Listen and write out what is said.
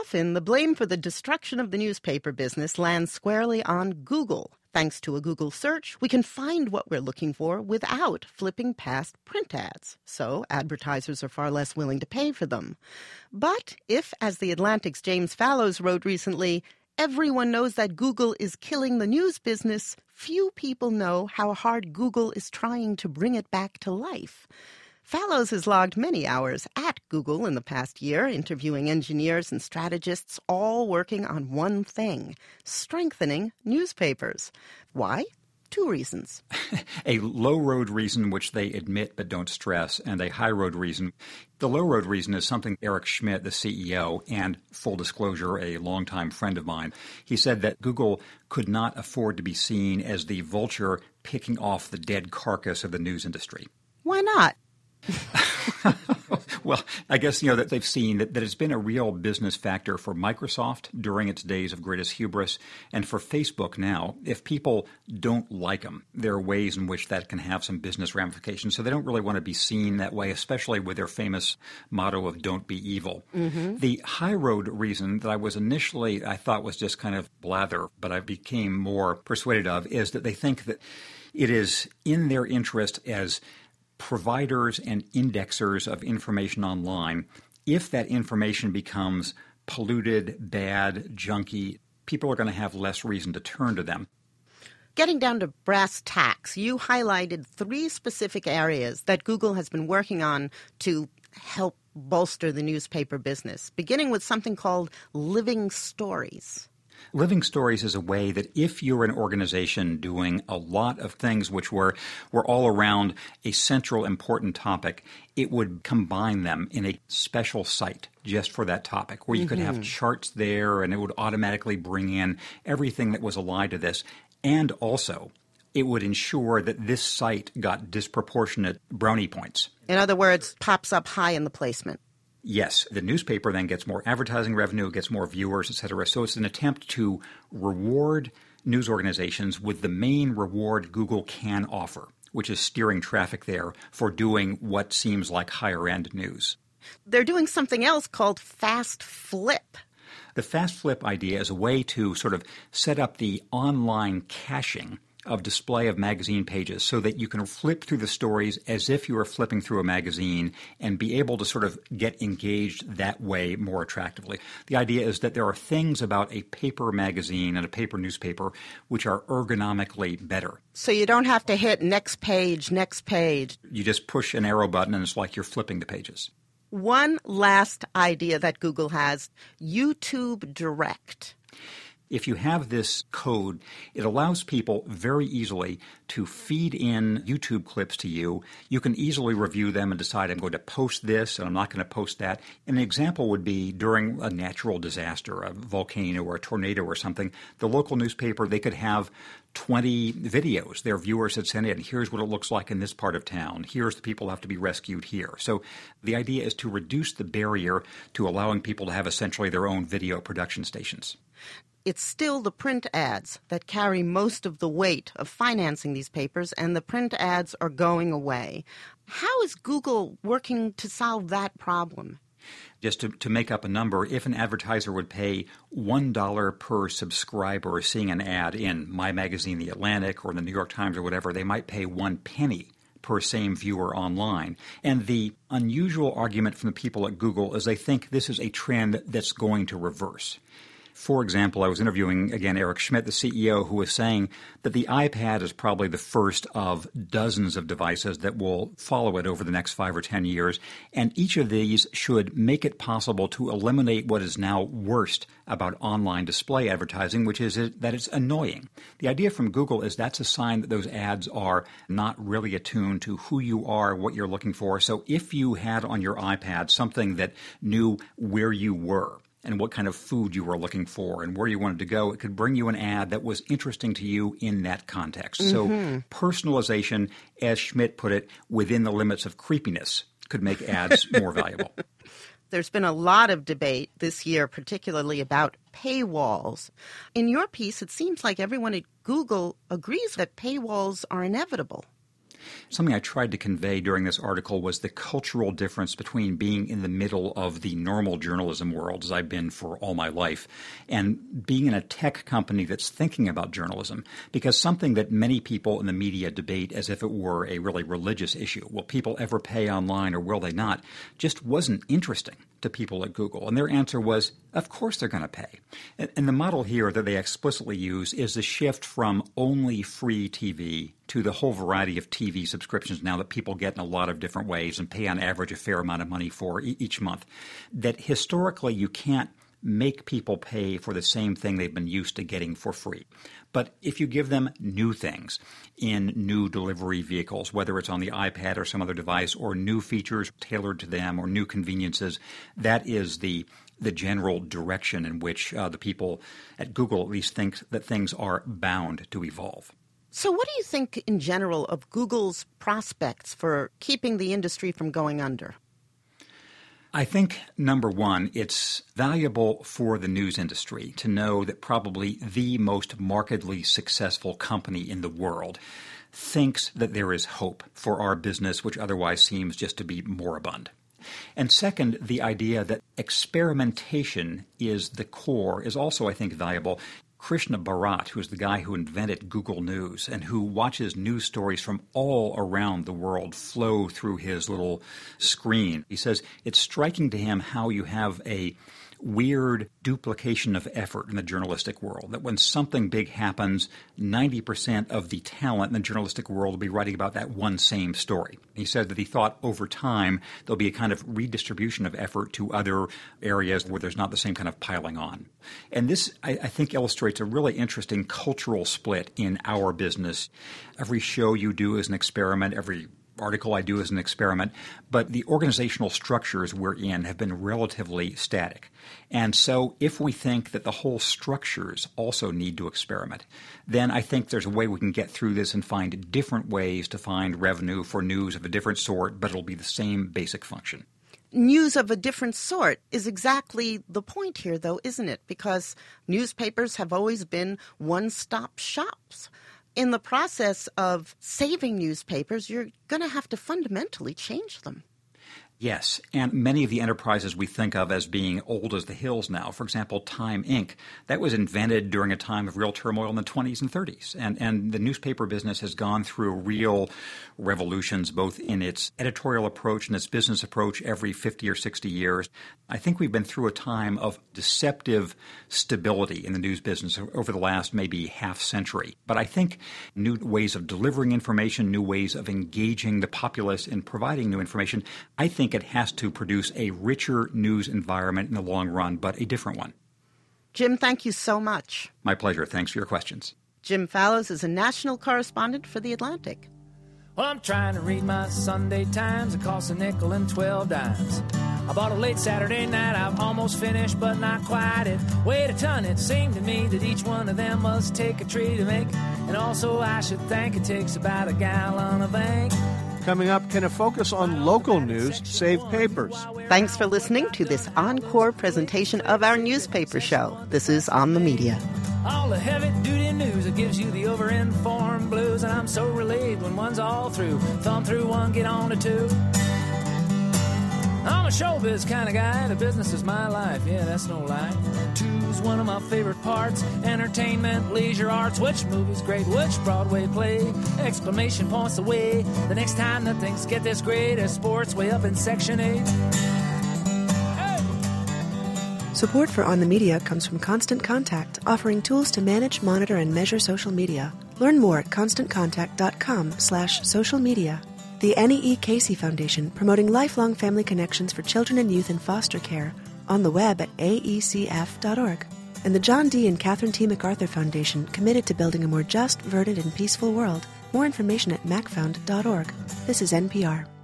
Often, the blame for the destruction of the newspaper business lands squarely on Google. Thanks to a Google search, we can find what we're looking for without flipping past print ads. So advertisers are far less willing to pay for them. But if, as The Atlantic's James Fallows wrote recently, everyone knows that Google is killing the news business, few people know how hard Google is trying to bring it back to life. Fallows has logged many hours at Google in the past year, interviewing engineers and strategists, all working on one thing: strengthening newspapers. Why? Two reasons. A low-road reason, which they admit but don't stress, and a high-road reason. The low-road reason is something Eric Schmidt, the CEO, and, full disclosure, a longtime friend of mine, he said that Google could not afford to be seen as the vulture picking off the dead carcass of the news industry. Why not? Well, I guess, that they've seen that it's been a real business factor for Microsoft during its days of greatest hubris, and for Facebook now. If people don't like them, there are ways in which that can have some business ramifications. So they don't really want to be seen that way, especially with their famous motto of "Don't be evil." Mm-hmm. The high road reason that I thought was just kind of blather, but I became more persuaded of, is that they think that it is in their interest as providers and indexers of information online, if that information becomes polluted, bad, junky, people are going to have less reason to turn to them. Getting down to brass tacks, you highlighted 3 specific areas that Google has been working on to help bolster the newspaper business, beginning with something called Living Stories. Living Stories is a way that if you're an organization doing a lot of things which were all around a central important topic, it would combine them in a special site just for that topic, where you could have charts there and it would automatically bring in everything that was allied to this. And also, it would ensure that this site got disproportionate brownie points. In other words, pops up high in the placement. Yes, the newspaper then gets more advertising revenue, gets more viewers, et cetera. So it's an attempt to reward news organizations with the main reward Google can offer, which is steering traffic there for doing what seems like higher-end news. They're doing something else called Fast Flip. The Fast Flip idea is a way to sort of set up the online caching of display of magazine pages so that you can flip through the stories as if you were flipping through a magazine and be able to sort of get engaged that way more attractively. The idea is that there are things about a paper magazine and a paper newspaper which are ergonomically better. So you don't have to hit next page, next page. You just push an arrow button and it's like you're flipping the pages. One last idea that Google has, YouTube Direct. If you have this code, it allows people very easily to feed in YouTube clips to you. You can easily review them and decide, I'm going to post this and I'm not going to post that. An example would be during a natural disaster, a volcano or a tornado or something, the local newspaper, they could have 20 videos their viewers had sent in. Here's what it looks like in this part of town. Here's the people who have to be rescued here. So the idea is to reduce the barrier to allowing people to have essentially their own video production stations. It's still the print ads that carry most of the weight of financing these papers, and the print ads are going away. How is Google working to solve that problem? Just to make up a number, if an advertiser would pay $1 per subscriber seeing an ad in my magazine, The Atlantic, or the New York Times or whatever, they might pay 1 penny per same viewer online. And the unusual argument from the people at Google is they think this is a trend that's going to reverse. For example, I was interviewing, again, Eric Schmidt, the CEO, who was saying that the iPad is probably the first of dozens of devices that will follow it over the next 5 or 10 years. And each of these should make it possible to eliminate what is now worst about online display advertising, which is that it's annoying. The idea from Google is that's a sign that those ads are not really attuned to who you are, what you're looking for. So if you had on your iPad something that knew where you were, and what kind of food you were looking for and where you wanted to go, it could bring you an ad that was interesting to you in that context. So personalization, as Schmidt put it, within the limits of creepiness could make ads more valuable. There's been a lot of debate this year, particularly about paywalls. In your piece, it seems like everyone at Google agrees that paywalls are inevitable. Something I tried to convey during this article was the cultural difference between being in the middle of the normal journalism world, as I've been for all my life, and being in a tech company that's thinking about journalism. Because something that many people in the media debate as if it were a really religious issue, will people ever pay online or will they not, just wasn't interesting to people at Google. And their answer was, of course they're going to pay. And the model here that they explicitly use is the shift from only free TV to the whole variety of TV subscriptions now that people get in a lot of different ways and pay on average a fair amount of money for each month. That historically you can't make people pay for the same thing they've been used to getting for free. But if you give them new things in new delivery vehicles, whether it's on the iPad or some other device, or new features tailored to them or new conveniences, that is the general direction in which the people at Google at least think that things are bound to evolve. So what do you think in general of Google's prospects for keeping the industry from going under? I think, number one, it's valuable for the news industry to know that probably the most markedly successful company in the world thinks that there is hope for our business, which otherwise seems just to be moribund. And second, the idea that experimentation is the core is also, I think, valuable. Krishna Bharat, who's the guy who invented Google News and who watches news stories from all around the world flow through his little screen, he says it's striking to him how you have a weird duplication of effort in the journalistic world, that when something big happens, 90% of the talent in the journalistic world will be writing about that one same story. He said that he thought over time there'll be a kind of redistribution of effort to other areas where there's not the same kind of piling on. And this, I think, illustrates a really interesting cultural split in our business. Every show you do is an experiment, every article I do is an experiment, but the organizational structures we're in have been relatively static. And so if we think that the whole structures also need to experiment, then I think there's a way we can get through this and find different ways to find revenue for news of a different sort, but it'll be the same basic function. News of a different sort is exactly the point here, though, isn't it? Because newspapers have always been one-stop shops. In the process of saving newspapers, you're going to have to fundamentally change them. Yes, and many of the enterprises we think of as being old as the hills now, for example, Time Inc., that was invented during a time of real turmoil in the 20s and 30s. And the newspaper business has gone through real revolutions, both in its editorial approach and its business approach every 50 or 60 years. I think we've been through a time of deceptive stability in the news business over the last maybe half century. But I think new ways of delivering information, new ways of engaging the populace in providing new information, I think it has to produce a richer news environment in the long run, but a different one. Jim, thank you so much. My pleasure. Thanks for your questions. Jim Fallows is a national correspondent for The Atlantic. Well, I'm trying to read my Sunday Times. It costs a nickel and 12 dimes. I bought it late Saturday night. I've almost finished, but not quite. It weighed a ton. It seemed to me that each one of them must take a tree to make. And also, I should think it takes about a gallon of ink. Coming up, can a focus on local news save papers? Thanks for listening to this encore presentation of our newspaper show. This is On the Media. All the heavy-duty news that gives you the over-informed blues, and I'm so relieved when one's all through. Thumb through one, get on to two. I'm a showbiz kind of guy. The business is my life. Yeah, that's no lie. Two's one of my favorite parts. Entertainment, leisure, arts. Which movie's great? Which Broadway play? Exclamation points away. The next time that things get this great, as sports way up in Section 8. Support for On the Media comes from Constant Contact, offering tools to manage, monitor, and measure social media. Learn more at constantcontact.com/social media. The Annie E. Casey Foundation, promoting lifelong family connections for children and youth in foster care, on the web at aecf.org. And the John D. and Catherine T. MacArthur Foundation, committed to building a more just, verdant, and peaceful world. More information at macfound.org. This is NPR.